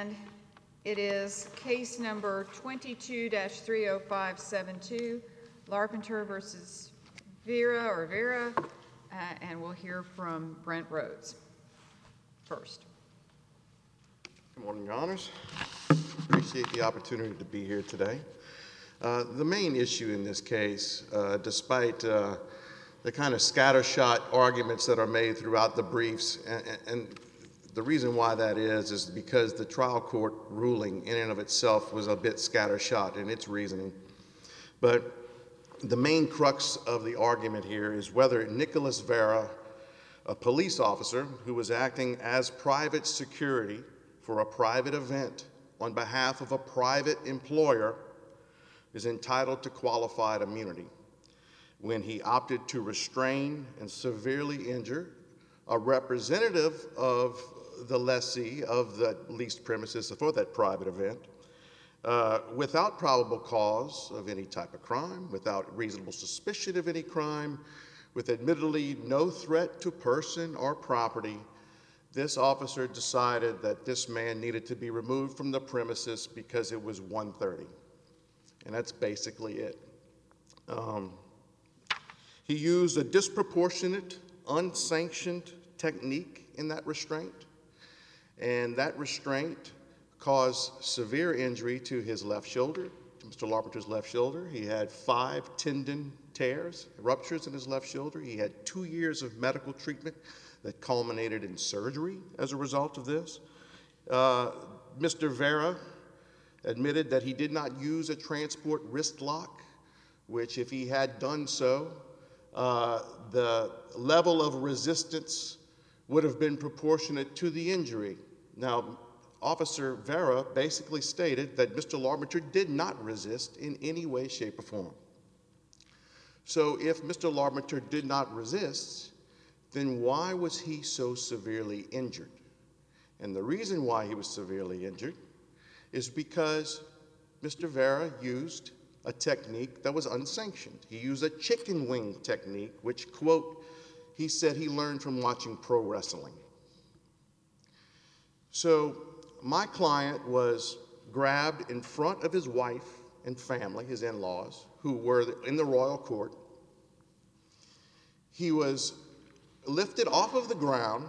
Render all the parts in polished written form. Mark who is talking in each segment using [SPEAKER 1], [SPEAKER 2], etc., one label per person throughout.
[SPEAKER 1] And it is case number 22-30572, Larpenteur versus Vera, and we'll hear from Brent Rhodes first.
[SPEAKER 2] Good morning, Your Honors. Appreciate the opportunity to be here today. The main issue in this case, despite the kind of scattershot arguments that are made throughout the briefs, and the reason why that is because the trial court ruling in and of itself was a bit scattershot in its reasoning. But the main crux of the argument here is whether Nicholas Vera, a police officer who was acting as private security for a private event on behalf of a private employer, is entitled to qualified immunity when he opted to restrain and severely injure a representative of the lessee of the leased premises for that private event without probable cause of any type of crime, without reasonable suspicion of any crime, with admittedly no threat to person or property. This officer decided that this man needed to be removed from the premises because it was 1:30. And that's basically it. He used a disproportionate, unsanctioned technique in that restraint, and that restraint caused severe injury to his left shoulder, to Mr. Larpenteur's left shoulder. He had 5 tendon tears, ruptures in his left shoulder. He had 2 years of medical treatment that culminated in surgery as a result of this. Mr. Vera admitted that he did not use a transport wrist lock, which if he had done so, the level of resistance would have been proportionate to the injury. Now, Officer Vera basically stated that Mr. Larpenteur did not resist in any way, shape, or form. So if Mr. Larpenteur did not resist, then why was he so severely injured? And the reason why he was severely injured is because Mr. Vera used a technique that was unsanctioned. He used a chicken wing technique, which, quote, he said he learned from watching pro wrestling. So my client was grabbed in front of his wife and family, his in-laws, who were in the royal court. He was lifted off of the ground,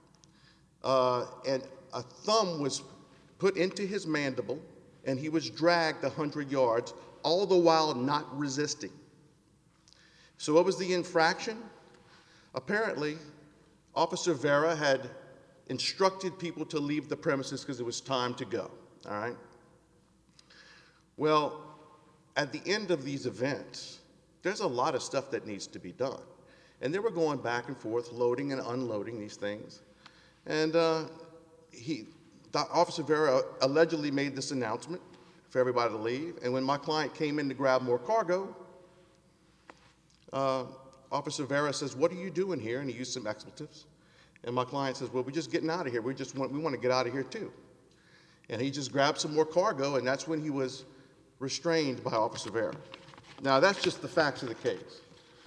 [SPEAKER 2] and a thumb was put into his mandible, and he was dragged 100 yards, all the while not resisting. So what was the infraction? Apparently, Officer Vera had instructed people to leave the premises because it was time to go, all right? Well, at the end of these events, there's a lot of stuff that needs to be done. And they were going back and forth, loading and unloading these things. And Officer Vera allegedly made this announcement for everybody to leave. And when my client came in to grab more cargo, Officer Vera says, "What are you doing here?" And he used some expletives. And my client says, "Well, we're just getting out of here. We want to get out of here too." And he just grabbed some more cargo, and that's when he was restrained by Officer Vera. Now, that's just the facts of the case.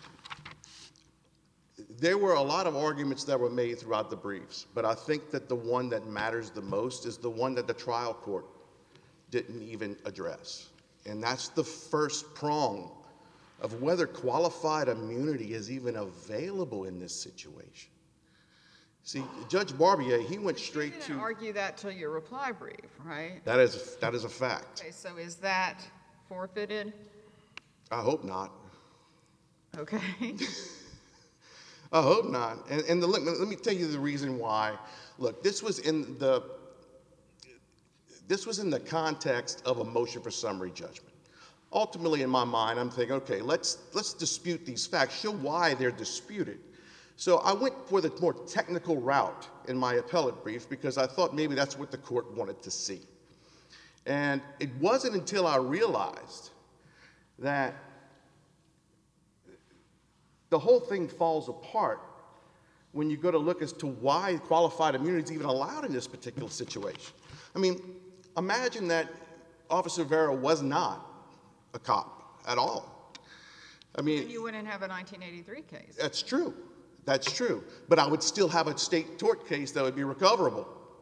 [SPEAKER 2] There were a lot of arguments that were made throughout the briefs, but I think that the one that matters the most is the one that the trial court didn't even address. And that's the first prong of whether qualified immunity is even available in this situation. See, Judge Barbier, he went straight to—
[SPEAKER 1] You didn't argue that till your reply brief, right?
[SPEAKER 2] That is a fact.
[SPEAKER 1] Okay, so is that forfeited?
[SPEAKER 2] I hope not.
[SPEAKER 1] Okay.
[SPEAKER 2] I hope not. And let me tell you the reason why. Look, this was in the context of a motion for summary judgment. Ultimately, in my mind, I'm thinking, okay, let's dispute these facts, show why they're disputed. So I went for the more technical route in my appellate brief because I thought maybe that's what the court wanted to see. And it wasn't until I realized that the whole thing falls apart when you go to look as to why qualified immunity is even allowed in this particular situation. I mean, imagine that Officer Vera was not a cop at all. I mean—
[SPEAKER 1] And you wouldn't have a 1983 case.
[SPEAKER 2] That's true. That's true. But I would still have a state tort case that would be recoverable.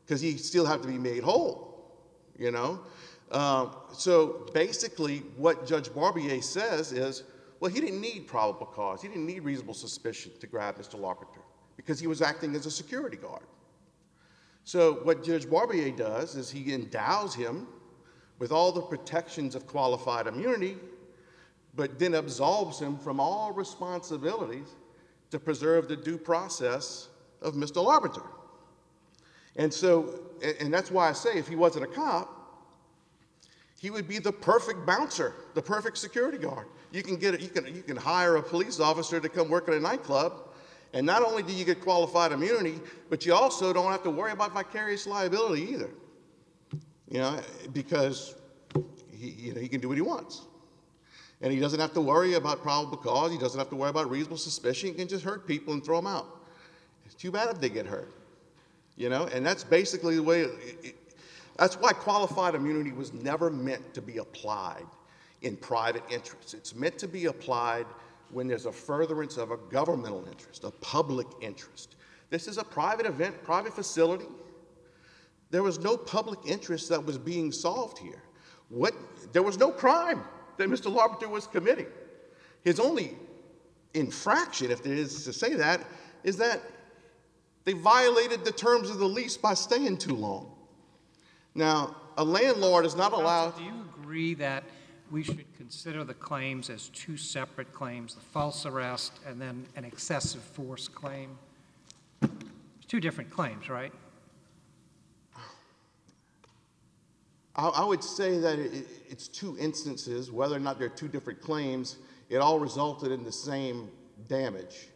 [SPEAKER 2] because he still have to be made whole, you know? So basically what Judge Barbier says is, well, he didn't need probable cause. He didn't need reasonable suspicion to grab Mr. Larpenteur because he was acting as a security guard. So what Judge Barbier does is he endows him with all the protections of qualified immunity, but then absolves him from all responsibilities to preserve the due process of Mr. Larpenteur. And so, and that's why I say if he wasn't a cop, he would be the perfect bouncer, the perfect security guard. You can hire a police officer to come work at a nightclub, and not only do you get qualified immunity, but you also don't have to worry about vicarious liability either. You know, because he can do what he wants. And he doesn't have to worry about probable cause. He doesn't have to worry about reasonable suspicion. He can just hurt people and throw them out. It's too bad if they get hurt. You know, and that's basically the way, that's why qualified immunity was never meant to be applied in private interests. It's meant to be applied when there's a furtherance of a governmental interest, a public interest. This is a private event, private facility. There was no public interest that was being solved here. There was no crime that Mr. Larpenteur was committing. His only infraction, if there is to say that, is that they violated the terms of the lease by staying too long. Now, a landlord is not allowed...
[SPEAKER 3] Do you agree that we should consider the claims as two separate claims, the false arrest and then an excessive force claim? It's two different claims, right?
[SPEAKER 2] I would say that it's two instances. Whether or not they're two different claims, it all resulted in the same damage.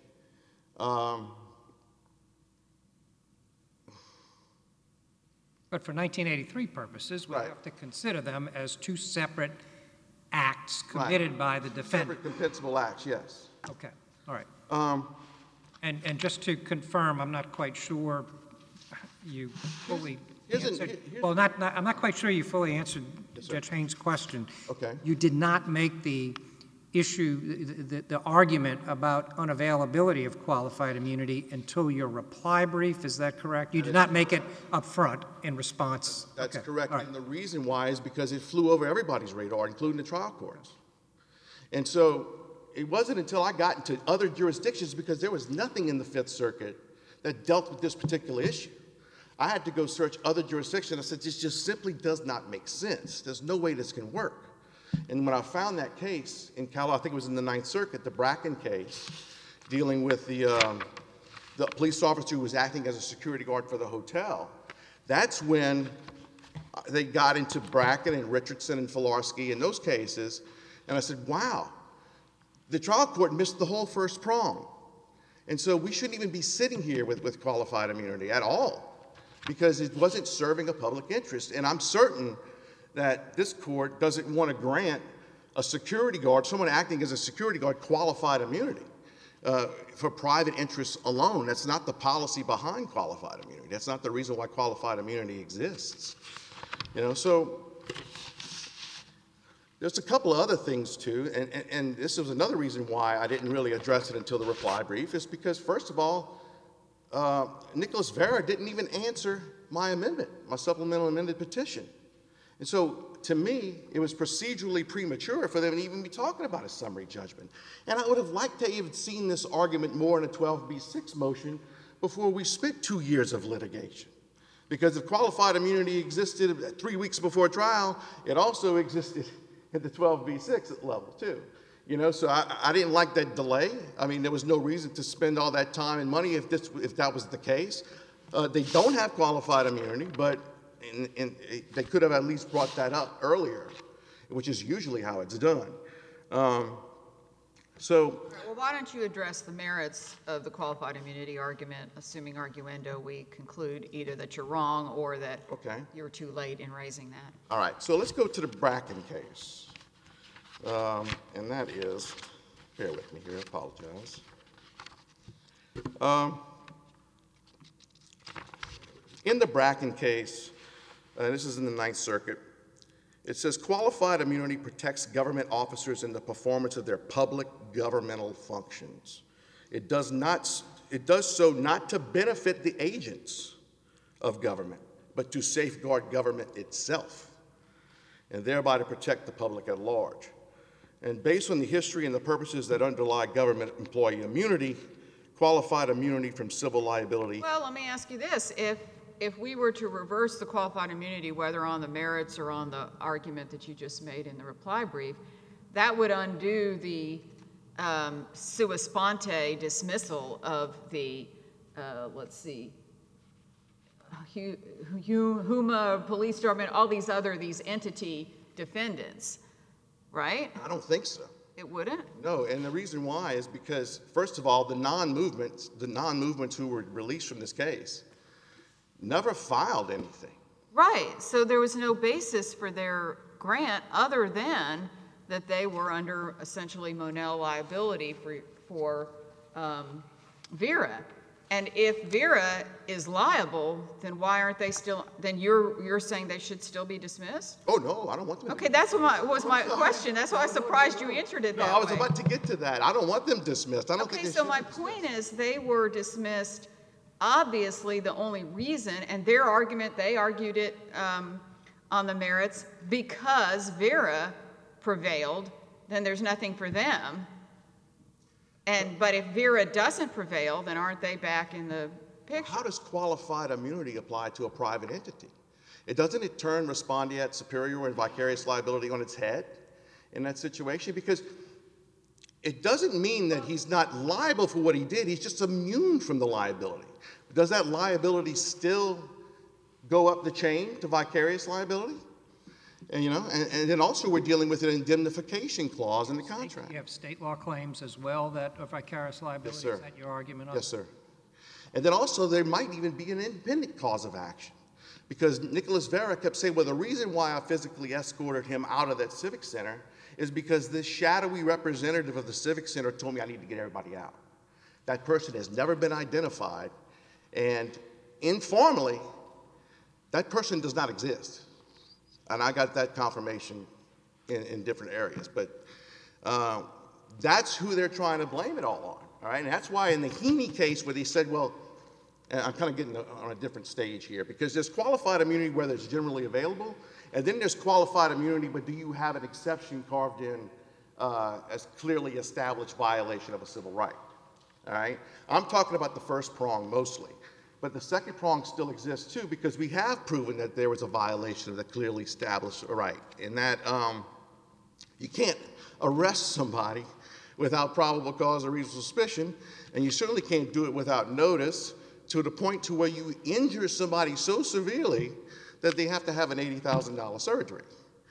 [SPEAKER 3] But for 1983 purposes, we have to consider them as two separate acts committed by the defendant.
[SPEAKER 2] Separate compensable acts, yes.
[SPEAKER 3] Okay, all right. And just to confirm, I'm not quite sure you fully answered. Well, I'm not quite sure you fully answered Judge Haynes' question.
[SPEAKER 2] Okay.
[SPEAKER 3] You did not make the issue, the argument about unavailability of qualified immunity until your reply brief. Is that correct? You did not make it up front in response.
[SPEAKER 2] That's
[SPEAKER 3] okay.
[SPEAKER 2] correct.
[SPEAKER 3] Right.
[SPEAKER 2] And the reason why is because it flew over everybody's radar, including the trial courts. And so it wasn't until I got into other jurisdictions, because there was nothing in the Fifth Circuit that dealt with this particular issue. I had to go search other jurisdictions. I said, this just simply does not make sense. There's no way this can work. And when I found that case in California, I think it was in the Ninth Circuit, the Bracken case, dealing with the police officer who was acting as a security guard for the hotel, that's when they got into Bracken and Richardson and Filarski and those cases. And I said, wow, the trial court missed the whole first prong. And so we shouldn't even be sitting here with qualified immunity at all, because it wasn't serving a public interest. And I'm certain that this court doesn't want to grant a security guard, someone acting as a security guard, qualified immunity for private interests alone. That's not the policy behind qualified immunity. That's not the reason why qualified immunity exists. You know, so there's a couple of other things too, and this was another reason why I didn't really address it until the reply brief, is because, first of all, Nicholas Vera didn't even answer my amendment, my supplemental amended petition. And so, to me, it was procedurally premature for them to even be talking about a summary judgment. And I would have liked to have seen this argument more in a 12b6 motion before we spent 2 years of litigation. Because if qualified immunity existed 3 weeks before trial, it also existed at the 12b6 level too. You know, so I didn't like that delay. I mean, there was no reason to spend all that time and money if that was the case. They don't have qualified immunity, but they could have at least brought that up earlier, which is usually how it's done.
[SPEAKER 1] Well, why don't you address the merits of the qualified immunity argument, assuming arguendo we conclude either that you're wrong or that you were too late in raising that.
[SPEAKER 2] All right, so let's go to the Bracken case. And that is, bear with me here, I apologize. In the Bracken case, this is in the Ninth Circuit, it says qualified immunity protects government officers in the performance of their public governmental functions. It does so not to benefit the agents of government, but to safeguard government itself, and thereby to protect the public at large. And based on the history and the purposes that underlie government employee immunity, qualified immunity from civil liability.
[SPEAKER 1] Well, let me ask you this. If we were to reverse the qualified immunity, whether on the merits or on the argument that you just made in the reply brief, that would undo the sua sponte dismissal of the, let's see, HUMA, police department, all these entity defendants, right?
[SPEAKER 2] I don't think so.
[SPEAKER 1] It wouldn't?
[SPEAKER 2] No, and the reason why is because, first of all, the non-movements who were released from this case never filed anything.
[SPEAKER 1] Right, so there was no basis for their grant other than that they were under essentially Monell liability for Vera. And if Vera is liable, then why aren't they still, then you're saying they should still be dismissed?
[SPEAKER 2] Oh, no, I don't want them.
[SPEAKER 1] Okay, that's what was my question. That's why I was surprised you answered it that way.
[SPEAKER 2] No, I was about to get to that. I don't want them dismissed. I don't think they
[SPEAKER 1] so
[SPEAKER 2] should
[SPEAKER 1] my
[SPEAKER 2] be
[SPEAKER 1] point is they were dismissed, obviously the only reason, and their argument, they argued it on the merits, because Vera prevailed, then there's nothing for them. But if Vera doesn't prevail, then aren't they back in the picture?
[SPEAKER 2] How does qualified immunity apply to a private entity? Doesn't it turn respondeat superior and vicarious liability on its head in that situation? Because it doesn't mean that he's not liable for what he did. He's just immune from the liability. Does that liability still go up the chain to vicarious liability? And, and then also we're dealing with an indemnification clause in the contract.
[SPEAKER 3] You have state law claims as well that are vicarious liability?
[SPEAKER 2] Yes, sir.
[SPEAKER 3] Is that your argument on?
[SPEAKER 2] Yes, sir. And then also there might even be an independent cause of action, because Nicholas Vera kept saying, well, the reason why I physically escorted him out of that civic center is because this shadowy representative of the civic center told me I need to get everybody out. That person has never been identified, and informally, that person does not exist. And I got that confirmation in different areas. But that's who they're trying to blame it all right? And that's why in the Heaney case where they said, well, and I'm kind of getting on a different stage here, because there's qualified immunity whether it's generally available, and then there's qualified immunity, but do you have an exception carved in as clearly established violation of a civil right? All right? I'm talking about the first prong mostly. But the second prong still exists too, because we have proven that there was a violation of the clearly established right, in that you can't arrest somebody without probable cause or reasonable suspicion, and you certainly can't do it without notice to the point to where you injure somebody so severely that they have to have an $80,000 surgery.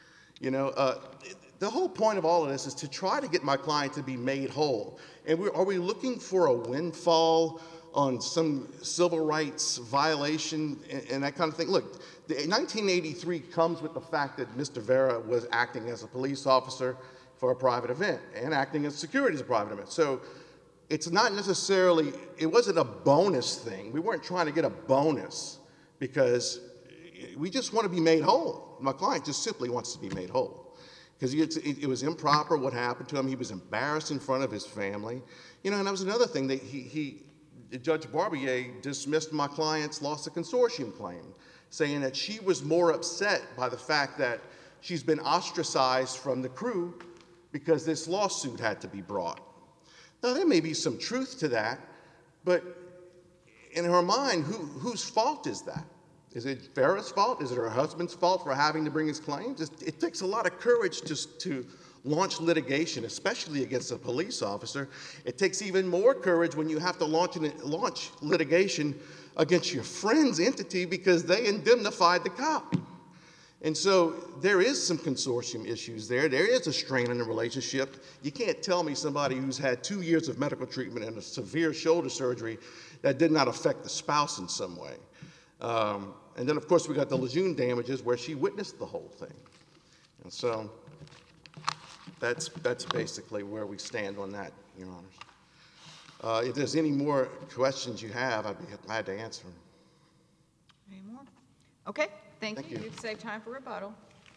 [SPEAKER 2] The whole point of all of this is to try to get my client to be made whole. And are we looking for a windfall on some civil rights violation and that kind of thing? Look, 1983 comes with the fact that Mr. Vera was acting as a police officer for a private event and acting as security as a private event. So it's not necessarily, it wasn't a bonus thing. We weren't trying to get a bonus because we just want to be made whole. My client just simply wants to be made whole because it was improper what happened to him. He was embarrassed in front of his family. And that was another thing that Judge Barbier dismissed my client's loss of consortium claim, saying that she was more upset by the fact that she's been ostracized from the crew because this lawsuit had to be brought. Now, there may be some truth to that, but in her mind, whose fault is that? Is it Vera's fault? Is it her husband's fault for having to bring his claims? It takes a lot of courage just to launch litigation, especially against a police officer. It takes even more courage when you have to launch litigation against your friend's entity because they indemnified the cop. And so there is some consortium issues there. There is a strain in the relationship. You can't tell me somebody who's had 2 years of medical treatment and a severe shoulder surgery that did not affect the spouse in some way. And then, of course, we got the Lejeune damages where she witnessed the whole thing. And so that's basically where we stand on that, Your Honors. If there's any more questions you have, I'd be glad to answer them.
[SPEAKER 1] Any more? Okay, thank you. You've saved time for rebuttal.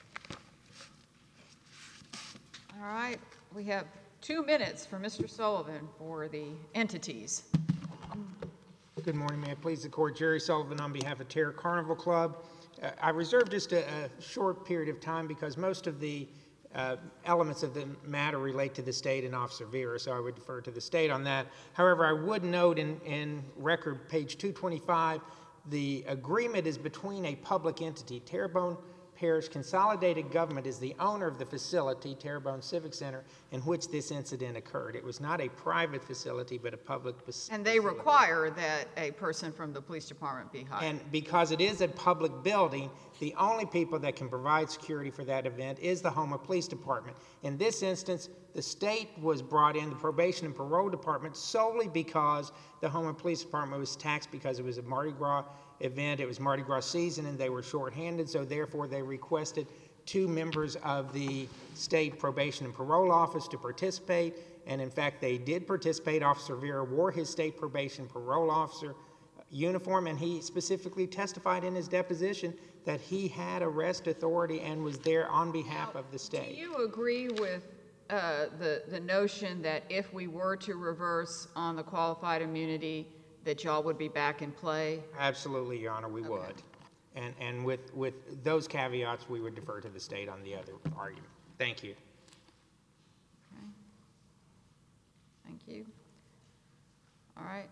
[SPEAKER 1] All right, we have 2 minutes for Mr. Sullivan for the entities.
[SPEAKER 4] Good morning, may it please the court. Jerry Sullivan on behalf of Terror Carnival Club I reserved just a short period of time because most of the elements of the matter relate to the state and Officer Vera, so I would defer to the state on that. However, I would note in record page 225, the agreement is between a public entity. Terrebonne Parish Consolidated Government is the owner of the facility, Terrebonne Civic Center, in which this incident occurred. It was not a private facility, but a public facility.
[SPEAKER 1] And they require that a person from the police department be hired.
[SPEAKER 4] And because it is a public building, the only people that can provide security for that event is the Houma Police Department. In this instance, the state was brought in, the Probation and Parole Department, solely because the Houma Police Department was taxed because it was a Mardi Gras event. It was Mardi Gras season, and they were shorthanded, so therefore they requested 2 members of the state probation and parole office to participate, and in fact they did participate. Officer Vera wore his state probation parole officer uniform, and he specifically testified in his deposition that he had arrest authority and was there on behalf of the state.
[SPEAKER 1] Do you agree with the notion that if we were to reverse on the qualified immunity, that y'all would be back in play?
[SPEAKER 4] Absolutely, Your Honor, we would. And with those caveats, we would defer to the state on the other argument. Thank you.
[SPEAKER 1] Okay. Thank you. All right.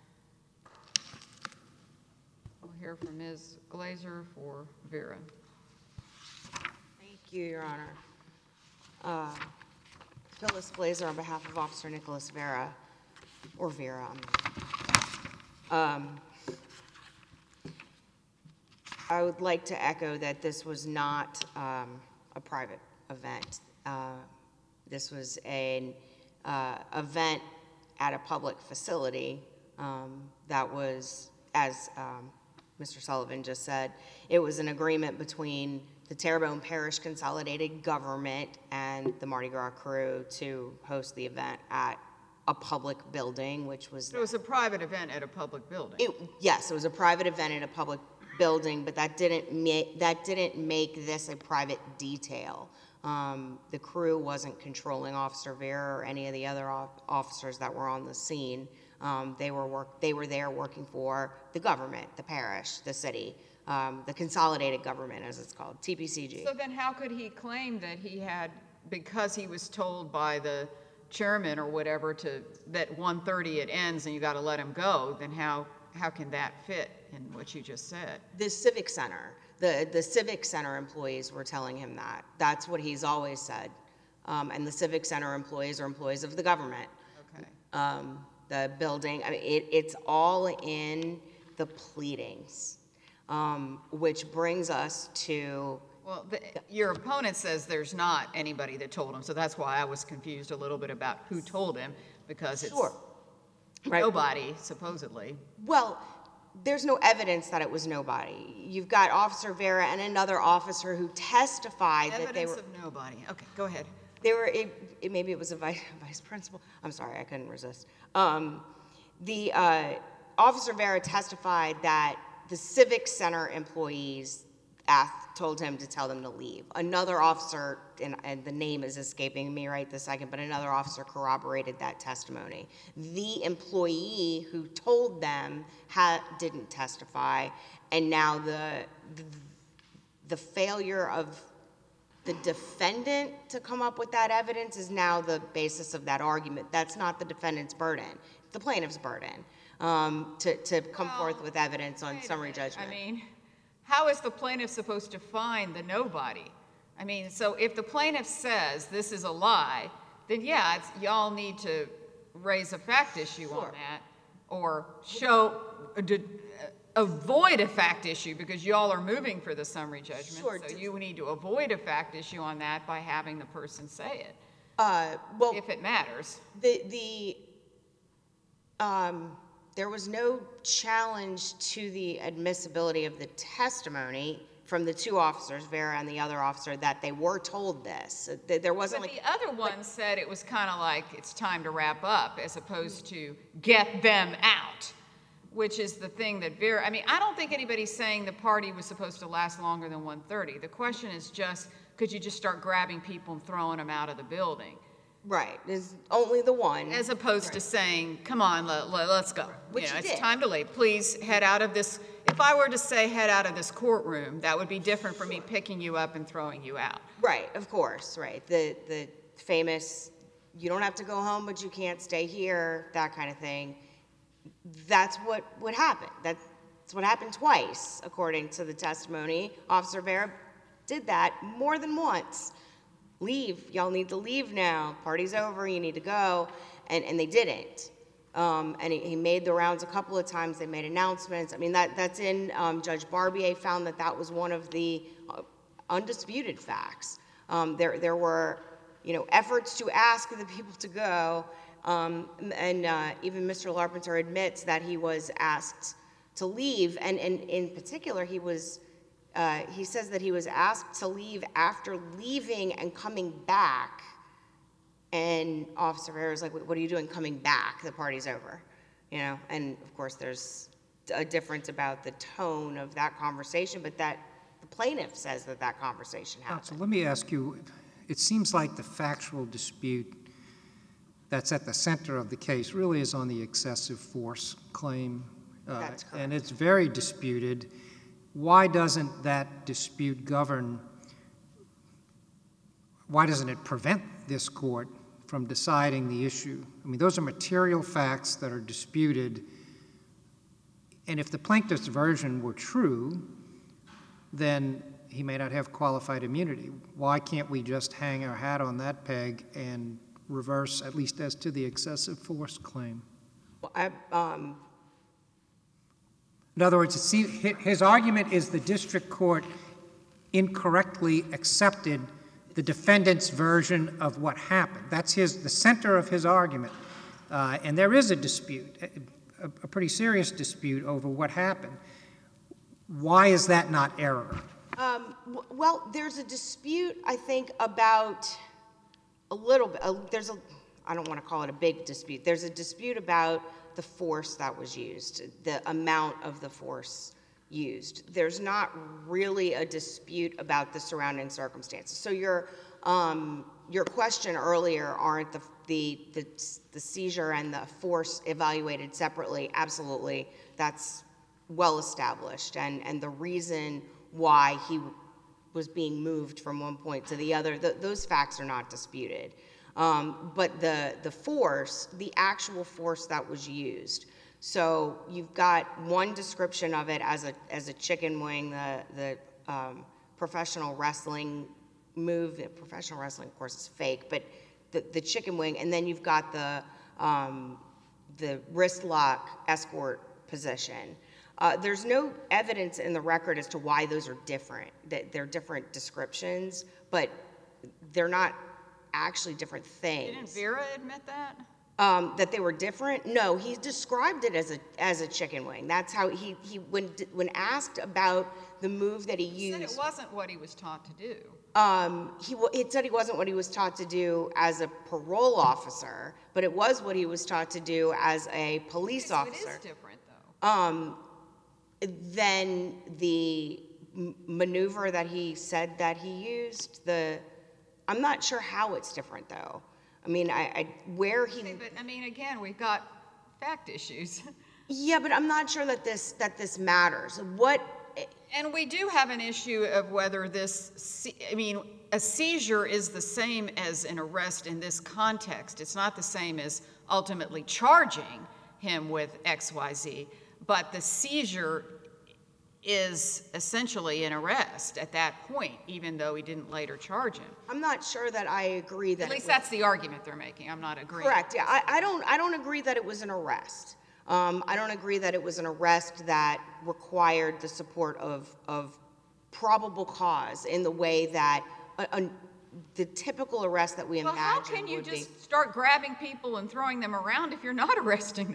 [SPEAKER 1] We'll hear from Ms. Glazer for Vera.
[SPEAKER 5] Thank you, Your Honor. Phyllis Glazer on behalf of Officer Nicholas Vera, or Vera. I would like to echo that this was not a private event. This was an event at a public facility that was, as Mr. Sullivan just said, it was an agreement between the Terrebonne Parish Consolidated Government and the Mardi Gras crew to host the event at a public building, which was...
[SPEAKER 1] It was a private event at a public building.
[SPEAKER 5] Yes, it was a private event at a public building, but that didn't make this a private detail. The crew wasn't controlling Officer Vera or any of the other officers that were on the scene. They were there working for the government, the parish, the city, the consolidated government, as it's called, TPCG.
[SPEAKER 1] So then how could he claim that he had, because he was told by the chairman or whatever that 1:30 it ends and you got to let him go, then how can that fit in what you just said?
[SPEAKER 5] The Civic Center, the Civic Center employees were telling him that. That's what he's always said. And the Civic Center employees are employees of the government.
[SPEAKER 1] Okay.
[SPEAKER 5] The building, I mean, it's all in the pleadings, which brings us to...
[SPEAKER 1] Well, your opponent says there's not anybody that told him, so that's why I was confused a little bit about who told him, because it's nobody, supposedly.
[SPEAKER 5] Well, there's no evidence that it was nobody. You've got Officer Vera and another officer who testified that they were...
[SPEAKER 1] Evidence of nobody. Okay, go ahead.
[SPEAKER 5] They were, maybe it was a vice principal. I'm sorry, I couldn't resist. The Officer Vera testified that the Civic Center employees told him to tell them to leave. Another officer, and the name is escaping me right this second, but another officer corroborated that testimony. The employee who told them didn't testify, and now the failure of the defendant to come up with that evidence is now the basis of that argument. That's not the defendant's burden. It's the plaintiff's burden to come forth with evidence on summary judgment.
[SPEAKER 1] I mean, how is the plaintiff supposed to find the nobody? I mean, so if the plaintiff says this is a lie, then yeah, y'all need to raise a fact issue on that, or avoid a fact issue, because y'all are moving for the summary judgment.
[SPEAKER 5] Sure.
[SPEAKER 1] So you need to avoid a fact issue on that by having the person say it,
[SPEAKER 5] Well,
[SPEAKER 1] if it matters.
[SPEAKER 5] There was no challenge to the admissibility of the testimony from the 2 officers, Vera and the other officer, that they were told this. There wasn't
[SPEAKER 1] But the other one said it was kind of like it's time to wrap up, as opposed to get them out, which is the thing that Vera, I mean, I don't think anybody's saying the party was supposed to last longer than 1:30. The question is just, could you just start grabbing people and throwing them out of the building?
[SPEAKER 5] Right, there's only the one.
[SPEAKER 1] As opposed to saying, come on, let's go.
[SPEAKER 5] Which you
[SPEAKER 1] it's
[SPEAKER 5] did.
[SPEAKER 1] time to leave. Please head out of this. If I were to say head out of this courtroom, that would be different from me picking you up and throwing you out.
[SPEAKER 5] Right, of course, right. The famous, you don't have to go home, but you can't stay here, that kind of thing. That's what would happen. That's what happened twice, according to the testimony. Officer Vera did that more than once. Leave, y'all need to leave now. Party's over, you need to go. And they didn't. And he made the rounds a couple of times. They made announcements. I mean, that's in, Judge Barbier found that that was one of the undisputed facts. There were, efforts to ask the people to go, and even Mr. Larpenteur admits that he was asked to leave, and in particular, he says that he was asked to leave after leaving and coming back, and Officer Vera is like, what are you doing coming back? The party's over, and of course there's a difference about the tone of that conversation, but that the plaintiff says that conversation happened.
[SPEAKER 3] So let me ask you, it seems like the factual dispute that's at the center of the case really is on the excessive force claim.
[SPEAKER 5] That's correct.
[SPEAKER 3] And it's very disputed. Why doesn't that dispute govern? Why doesn't it prevent this court from deciding the issue? I mean, those are material facts that are disputed. And if the plaintiff's version were true, then he may not have qualified immunity. Why can't we just hang our hat on that peg and reverse, at least as to the excessive force claim?
[SPEAKER 5] Well,
[SPEAKER 3] In other words, his argument is the district court incorrectly accepted the defendant's version of what happened. That's the center of his argument. And there is a dispute, a pretty serious dispute over what happened. Why is that not error?
[SPEAKER 5] Well, there's a dispute, I think, about a little bit. I don't want to call it a big dispute. There's a dispute about the force that was used, the amount of the force used. There's not really a dispute about the surrounding circumstances. So your question earlier, aren't the seizure and the force evaluated separately? Absolutely. That's well established. And the reason why he was being moved from one point to the other, those facts are not disputed. But the force, the actual force that was used. So you've got one description of it as a chicken wing, the professional wrestling move. Professional wrestling, of course, is fake, but the chicken wing, and then you've got the wrist lock escort position. There's no evidence in the record as to why those are different. That they're different descriptions, but they're not actually different things.
[SPEAKER 1] Didn't Vera admit that?
[SPEAKER 5] That they were different? No, he described it as a chicken wing. That's how he when asked about the move that he used.
[SPEAKER 1] He said it wasn't what he was taught to do.
[SPEAKER 5] He said he wasn't what he was taught to do as a parole officer, but it was what he was taught to do as a police officer.
[SPEAKER 1] It is different, though.
[SPEAKER 5] Then the maneuver that he said that he used, I'm not sure how it's different, though. I mean, where he...
[SPEAKER 1] But, I mean, again, we've got fact issues.
[SPEAKER 5] Yeah, but I'm not sure that this matters.
[SPEAKER 1] And we do have an issue of whether a seizure is the same as an arrest in this context. It's not the same as ultimately charging him with XYZ, but the seizure is essentially an arrest at that point, even though he didn't later charge him.
[SPEAKER 5] I'm not sure that I agree that...
[SPEAKER 1] At least that's the argument they're making. I'm not agreeing.
[SPEAKER 5] Correct, yeah. I don't agree that it was an arrest. I don't agree that it was an arrest that required the support of probable cause in the way that the typical arrest that we imagine would be.
[SPEAKER 1] Well, how can you just start grabbing people and throwing them around if you're not arresting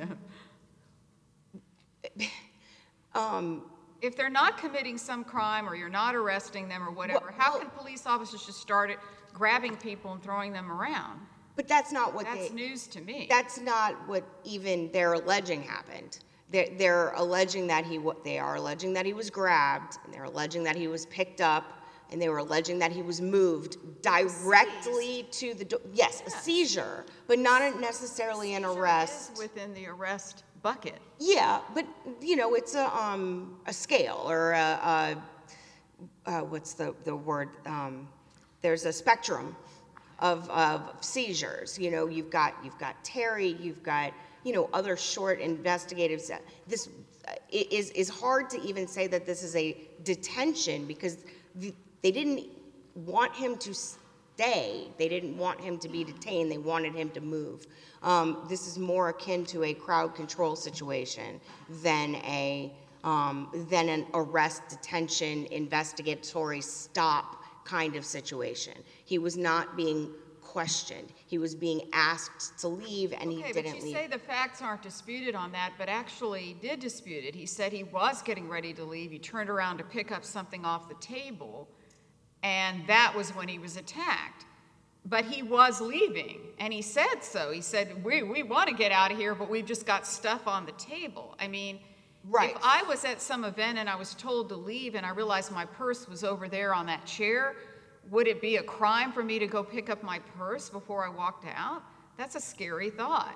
[SPEAKER 1] them? If they're not committing some crime or you're not arresting them or whatever, how can police officers just start grabbing people and throwing them around?
[SPEAKER 5] But that's not what
[SPEAKER 1] That's news to me.
[SPEAKER 5] That's not what even they're alleging happened. They're alleging that they are alleging that he was grabbed, and they're alleging that he was picked up and they were alleging that he was moved directly to the door. Yes, a seizure, but not necessarily an arrest.
[SPEAKER 1] Is within the arrest bucket.
[SPEAKER 5] Yeah, but you know, it's a scale or what's the word? There's a spectrum of seizures. You know, you've got Terry, you've got, you know, other short investigatives. This is hard to even say that this is a detention because they didn't want him to stay. They didn't want him to be detained. They wanted him to move. This is more akin to a crowd control situation than an arrest, detention, investigatory stop kind of situation. He was not being questioned. He was being asked to leave, and he didn't leave.
[SPEAKER 1] But you say the facts aren't disputed on that, but actually did dispute it. He said he was getting ready to leave. He turned around to pick up something off the table, and that was when he was attacked. But he was leaving, and he said so. He said, we want to get out of here, but we've just got stuff on the table. I mean,
[SPEAKER 5] right.
[SPEAKER 1] If I was at some event and I was told to leave and I realized my purse was over there on that chair, would it be a crime for me to go pick up my purse before I walked out? That's a scary thought.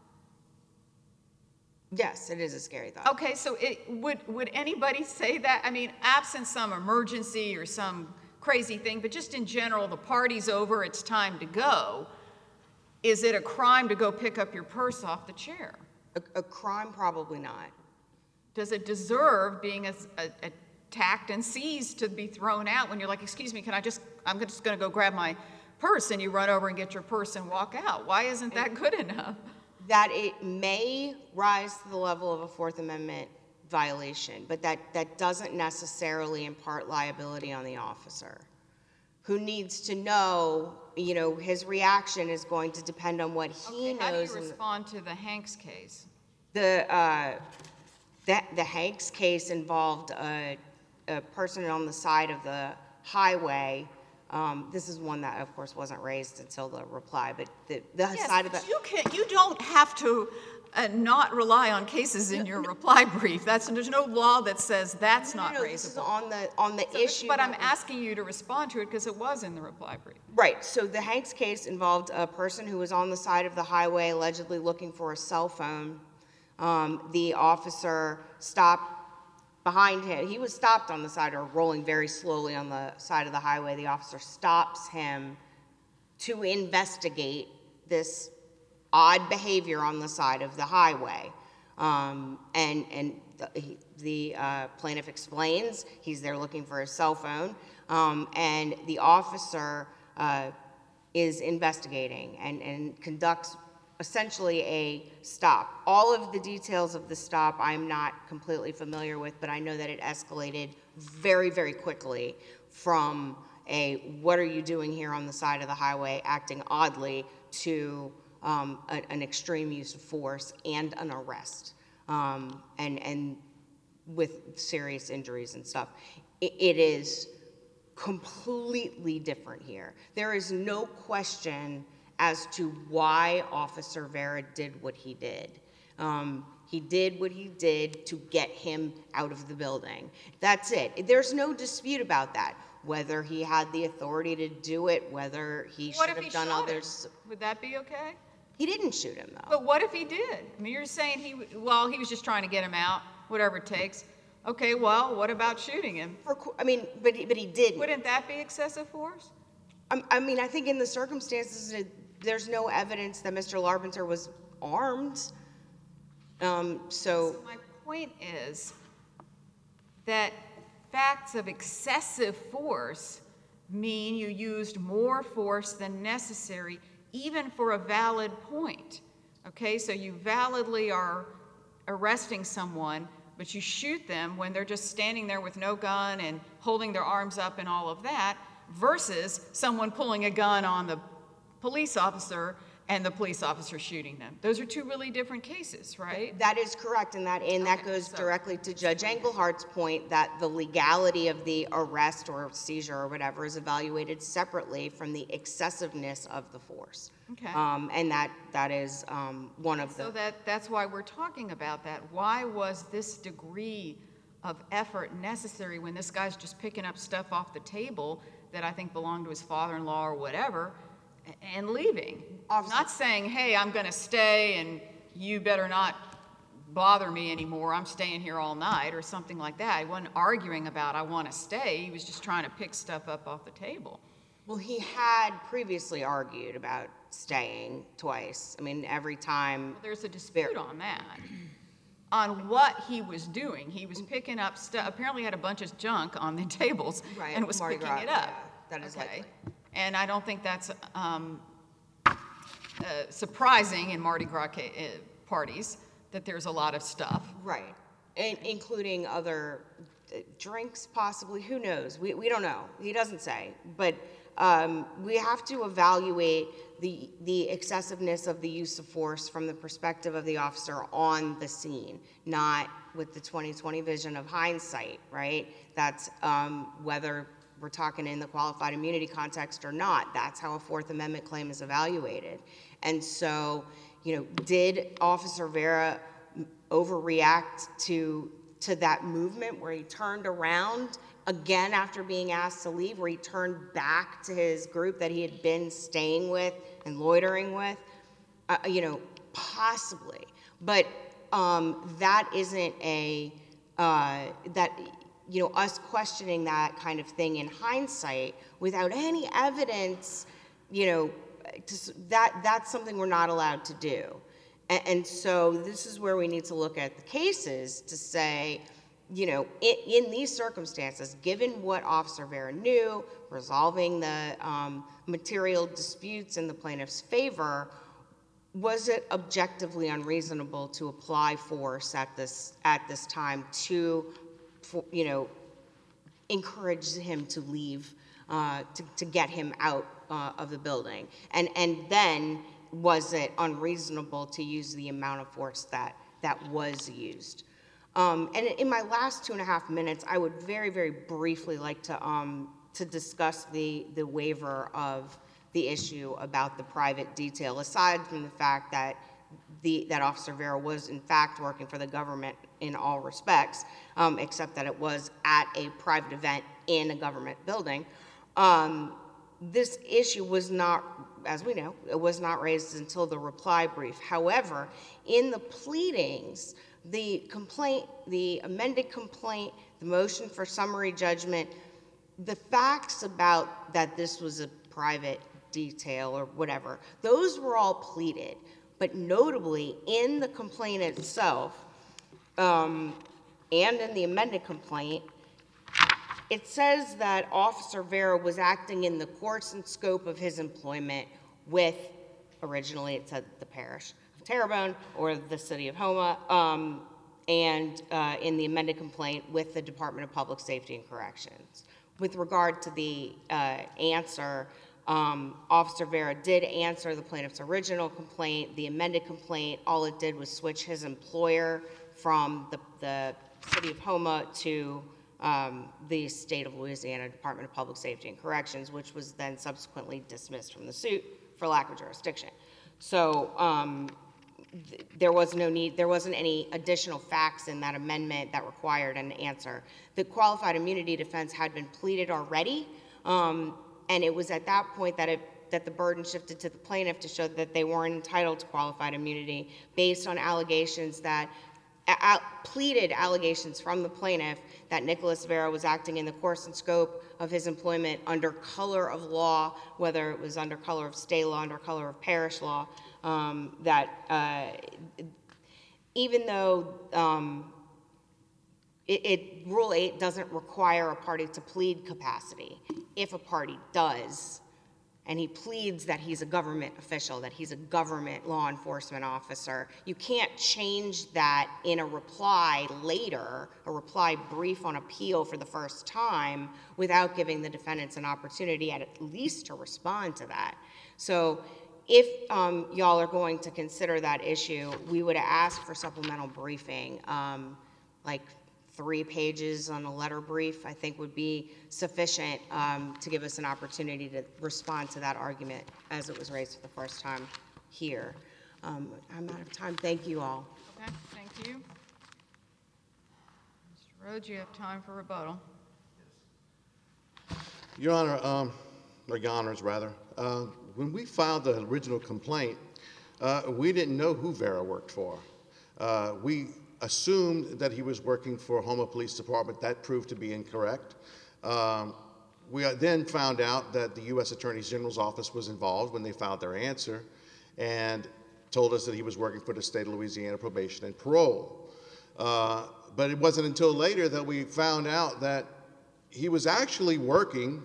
[SPEAKER 5] Yes, it is a scary thought.
[SPEAKER 1] Okay, so would anybody say that? I mean, absent some emergency or some crazy thing, but just in general, the party's over, it's time to go. Is it a crime to go pick up your purse off the chair?
[SPEAKER 5] A crime? Probably not.
[SPEAKER 1] Does it deserve being attacked and seized to be thrown out when you're like, excuse me, I'm just going to go grab my purse, and you run over and get your purse and walk out? Why isn't that good enough?
[SPEAKER 5] That it may rise to the level of a Fourth Amendment violation, but that doesn't necessarily impart liability on the officer, who needs to know, you know, his reaction is going to depend on what he knows.
[SPEAKER 1] How do you respond to the Hanks case?
[SPEAKER 5] The Hanks case involved a person on the side of the highway. This is one that, of course, wasn't raised until the reply, but side of the...
[SPEAKER 1] You don't have to not rely on cases in your reply brief. There's no law that says that's not raisable.
[SPEAKER 5] This is on the issue.
[SPEAKER 1] But I'm asking you to respond to it because it was in the reply brief.
[SPEAKER 5] Right. So the Hanks case involved a person who was on the side of the highway allegedly looking for a cell phone. The officer stopped behind him. He was stopped on the side, or rolling very slowly on the side of the highway. The officer stops him to investigate this odd behavior on the side of the highway. And the plaintiff explains he's there looking for his cell phone, and the officer is investigating and conducts essentially a stop. All of the details of the stop I'm not completely familiar with, but I know that it escalated very, very quickly from a what are you doing here on the side of the highway acting oddly to an extreme use of force and an arrest, and with serious injuries and stuff. It is completely different here. There is no question as to why Officer Vera did what he did. He did what he did to get him out of the building. That's it. There's no dispute about that. Whether he had the authority to do it, whether he should have done others.
[SPEAKER 1] Would that be okay?
[SPEAKER 5] He didn't shoot him, though.
[SPEAKER 1] But what if he did? I mean, you're saying he was just trying to get him out, whatever it takes. Okay, well, what about shooting him?
[SPEAKER 5] But he didn't.
[SPEAKER 1] Wouldn't that be excessive force?
[SPEAKER 5] I mean, I think in the circumstances, there's no evidence that Mr. Larpenteur was armed. So
[SPEAKER 1] my point is that facts of excessive force mean you used more force than necessary, even for a valid point. Okay, so you validly are arresting someone, but you shoot them when they're just standing there with no gun and holding their arms up and all of that, versus someone pulling a gun on the police officer and the police officer shooting them. Those are two really different cases, right?
[SPEAKER 5] That is correct, and that goes directly to Judge Englehart's point that the legality of the arrest or seizure or whatever is evaluated separately from the excessiveness of the force.
[SPEAKER 1] Okay.
[SPEAKER 5] And that is one of the...
[SPEAKER 1] So that's why we're talking about that. Why was this degree of effort necessary when this guy's just picking up stuff off the table that I think belonged to his father-in-law or whatever and leaving. Not saying, hey, I'm going to stay and you better not bother me anymore. I'm staying here all night or something like that. He wasn't arguing about I want to stay. He was just trying to pick stuff up off the table.
[SPEAKER 5] Well, he had previously argued about staying twice. I mean, every time.
[SPEAKER 1] Well, there's a dispute on that. On what he was doing. He was picking up stuff, apparently had a bunch of junk on the tables and was picking it up.
[SPEAKER 5] Yeah, that is likely.
[SPEAKER 1] And I don't think that's surprising in Mardi Gras parties that there's a lot of stuff.
[SPEAKER 5] Right, and including other drinks possibly, who knows? We don't know, he doesn't say. But we have to evaluate the excessiveness of the use of force from the perspective of the officer on the scene, not with the 20/20 vision of hindsight, right? That's whether we're talking in the qualified immunity context or not. That's how a Fourth Amendment claim is evaluated. And so, you know, did Officer Vera overreact to that movement where he turned around again after being asked to leave, where he turned back to his group that he had been staying with and loitering with? You know, possibly. But that isn't you know, us questioning that kind of thing in hindsight without any evidence, you know, that's something we're not allowed to do. And so this is where we need to look at the cases to say, you know, in these circumstances, given what Officer Vera knew, resolving the material disputes in the plaintiff's favor, was it objectively unreasonable to apply force at this time to, you know, encourage him to leave, to get him out of the building? And then was it unreasonable to use the amount of force that was used? And in my last 2.5 minutes, I would very, very briefly like to discuss the waiver of the issue about the private detail, aside from the fact that that Officer Vera was in fact working for the government in all respects, except that it was at a private event in a government building. This issue was not, as we know, it was not raised until the reply brief. However, in the pleadings, the complaint, the amended complaint, the motion for summary judgment, the facts about that this was a private detail or whatever, those were all pleaded. But notably, in the complaint itself, and in the amended complaint, it says that Officer Vera was acting in the course and scope of his employment with, originally it said the parish of Terrebonne or the city of Houma, and in the amended complaint with the Department of Public Safety and Corrections. With regard to the answer, Officer Vera did answer the plaintiff's original complaint. The amended complaint, all it did was switch his employer from the city of Houma to the state of Louisiana Department of Public Safety and Corrections, which was then subsequently dismissed from the suit for lack of jurisdiction. So there was no need, there wasn't any additional facts in that amendment that required an answer. The qualified immunity defense had been pleaded already, and it was at that point that the burden shifted to the plaintiff to show that they weren't entitled to qualified immunity based on allegations that, pleaded allegations from the plaintiff that Nicholas Vera was acting in the course and scope of his employment under color of law, whether it was under color of state law, under color of parish law, that even though Rule 8 doesn't require a party to plead capacity, if a party does, and he pleads that he's a government official, that he's a government law enforcement officer, you can't change that in a reply later, a reply brief on appeal for the first time, without giving the defendants an opportunity at least to respond to that. So if y'all are going to consider that issue, we would ask for supplemental briefing, like 3 pages on a letter brief, I think would be sufficient to give us an opportunity to respond to that argument as it was raised for the first time here. I'm out of time. Thank you all.
[SPEAKER 1] Okay, thank you. Mr. Rhodes, you have time for rebuttal.
[SPEAKER 2] Your Honor, or Your Honors rather, when we filed the original complaint, we didn't know who Vera worked for. We assumed that he was working for Houma Police Department. That proved to be incorrect. We then found out that the U.S. Attorney General's office was involved when they filed their answer and told us that he was working for the state of Louisiana Probation and Parole. But it wasn't until later that we found out that he was actually working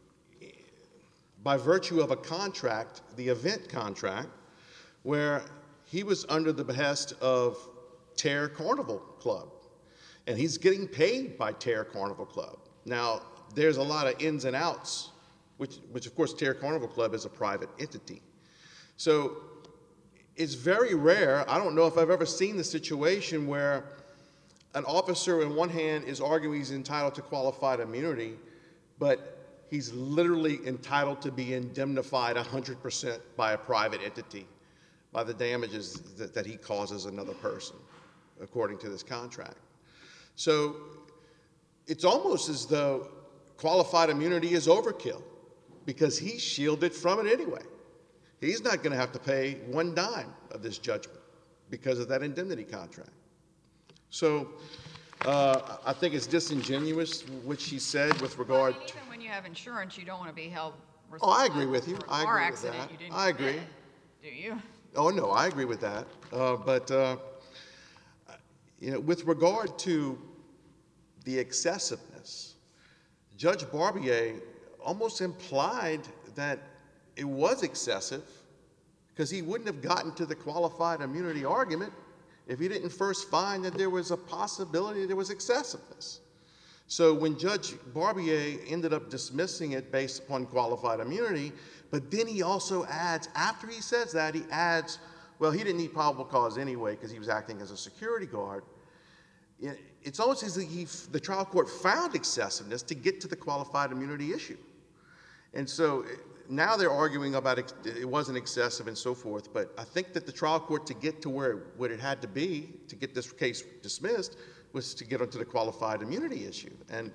[SPEAKER 2] by virtue of a contract, the event contract, where he was under the behest of Terre Carnival Club, and he's getting paid by Terre Carnival Club. Now, there's a lot of ins and outs, which of course Terre Carnival Club is a private entity. So it's very rare, I don't know if I've ever seen the situation where an officer in one hand is arguing he's entitled to qualified immunity, but he's literally entitled to be indemnified 100% by a private entity, by the damages that he causes another person, according to this contract. So it's almost as though qualified immunity is overkill, because he's shielded from it anyway. He's not going to have to pay one dime of this judgment because of that indemnity contract. So I think it's disingenuous what she said with regard to...
[SPEAKER 1] Even when you have insurance, you don't want to be held responsible.
[SPEAKER 2] Oh, I agree with you.
[SPEAKER 1] For a
[SPEAKER 2] I
[SPEAKER 1] car
[SPEAKER 2] agree with
[SPEAKER 1] accident
[SPEAKER 2] that.
[SPEAKER 1] you didn't
[SPEAKER 2] I agree.
[SPEAKER 1] commit, do you?
[SPEAKER 2] Oh, no, I agree with that. But you know, with regard to the excessiveness, Judge Barbier almost implied that it was excessive because he wouldn't have gotten to the qualified immunity argument if he didn't first find that there was a possibility there was excessiveness. So when Judge Barbier ended up dismissing it based upon qualified immunity, but then he also adds, after he says that, he adds, well, he didn't need probable cause anyway because he was acting as a security guard. It's almost as if the trial court found excessiveness to get to the qualified immunity issue. And so now they're arguing about it wasn't excessive and so forth, but I think that the trial court, to get to where it had to be to get this case dismissed, was to get onto the qualified immunity issue. And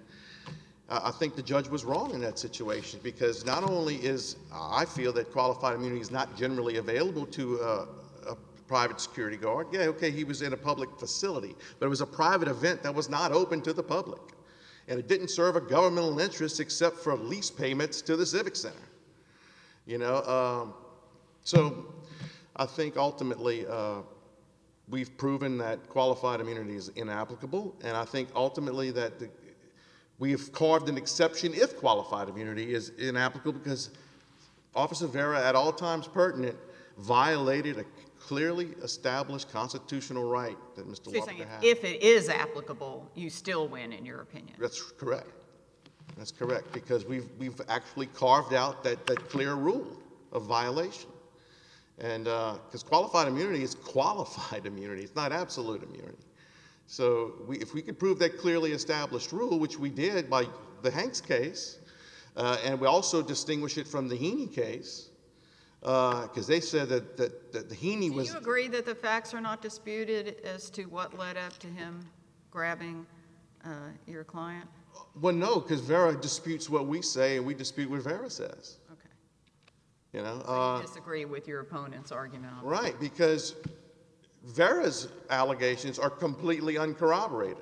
[SPEAKER 2] I think the judge was wrong in that situation, because not only is, I feel that qualified immunity is not generally available to a private security guard. Yeah, okay, he was in a public facility, but it was a private event that was not open to the public. And it didn't serve a governmental interest except for lease payments to the Civic Center. You know, so I think ultimately we've proven that qualified immunity is inapplicable, and I think ultimately that we have carved an exception if qualified immunity is inapplicable, because Officer Vera, at all times pertinent, violated a clearly established constitutional right that Mr. Larpenteur had.
[SPEAKER 1] If it is applicable, you still win, in your opinion.
[SPEAKER 2] That's correct. That's correct, because we've actually carved out that clear rule of violation. And because qualified immunity is qualified immunity, it's not absolute immunity. So if we could prove that clearly established rule, which we did by the Hanks case, and we also distinguish it from the Heaney case, because they said that the Heaney was...
[SPEAKER 1] Do you agree that the facts are not disputed as to what led up to him grabbing your client?
[SPEAKER 2] Well, no, because Vera disputes what we say, and we dispute what Vera says.
[SPEAKER 1] Okay.
[SPEAKER 2] You know,
[SPEAKER 1] so you disagree with your opponent's argument on that?
[SPEAKER 2] Right, because Vera's allegations are completely uncorroborated.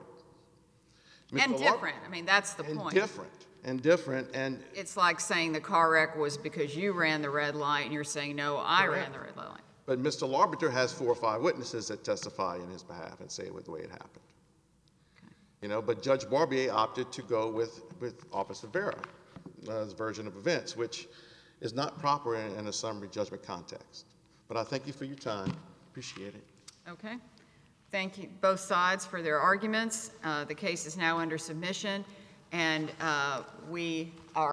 [SPEAKER 1] And different. I mean, that's the point.
[SPEAKER 2] And different, and...
[SPEAKER 1] It's like saying the car wreck was because you ran the red light, and you're saying, no, I ran the red light.
[SPEAKER 2] But Mr. Larpenteur has 4 or 5 witnesses that testify in his behalf and say it the way it happened. Okay. You know, but Judge Barbier opted to go with Officer Vera's version of events, which is not proper in a summary judgment context. But I thank you for your time. Appreciate it.
[SPEAKER 1] Okay. Thank you, both sides, for their arguments. The case is now under submission, and we are